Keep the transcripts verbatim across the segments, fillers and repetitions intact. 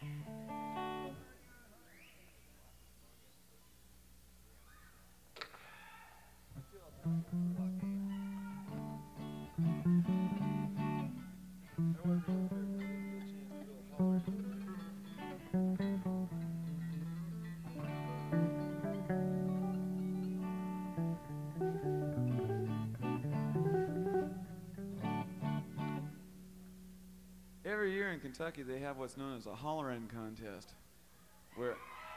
Every year in Kentucky, they have what's known as a holler-in contest, where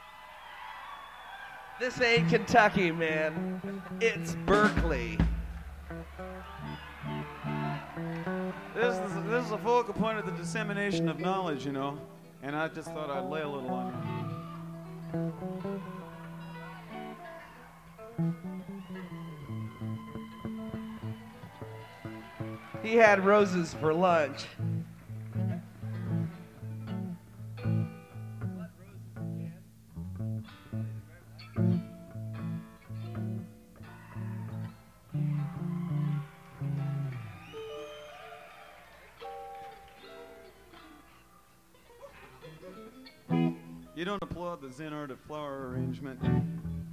This ain't Kentucky, man. It's Berkeley. this is this is a focal point of the dissemination of knowledge, you know. And I just thought I'd lay a little on you. He had roses for lunch. You don't applaud the Zen art of flower arrangement.